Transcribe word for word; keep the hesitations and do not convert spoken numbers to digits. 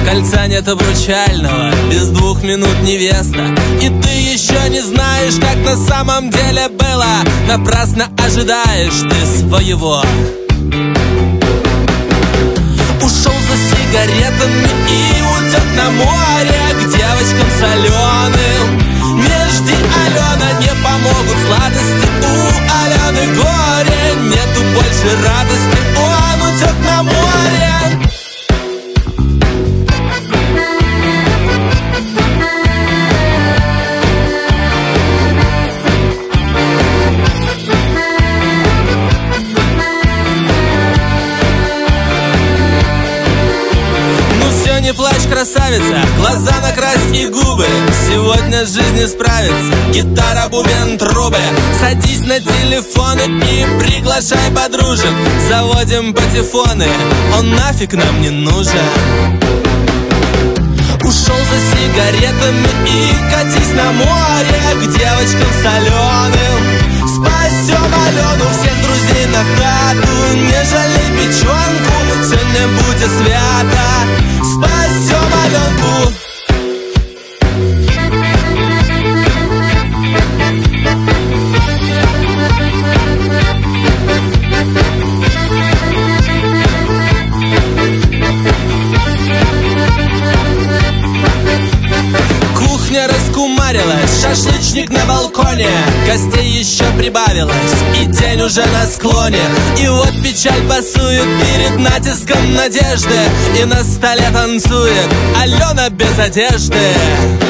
Кольца нет обручального, без двух минут невеста. И ты еще не знаешь, как на самом деле было. Напрасно ожидаешь ты своего. Ушел за сигаретами и утек на море к девочкам соленым. Не жди, Алена, не помогут сладости. У Алены горе, нету больше радости. Он утек на море. Не плачь, красавица, глаза накрась и губы. Сегодня жизнь не справится. Гитара, бубен, трубы. Садись на телефоны и приглашай подружек. Заводим патефоны, он нафиг нам не нужен. Ушел за сигаретами и катись на море к девочкам соленым. Спасем Алену, всех друзей на хату. Не жалей печенку, сегодня будет свято. Спасем Аленку. Кухня раскумарилась, шашлычник на балконе. Гостей еще прибавилось, и день уже на склоне. И вот печаль пасует перед натиском надежды. И на столе танцует Алена без одежды.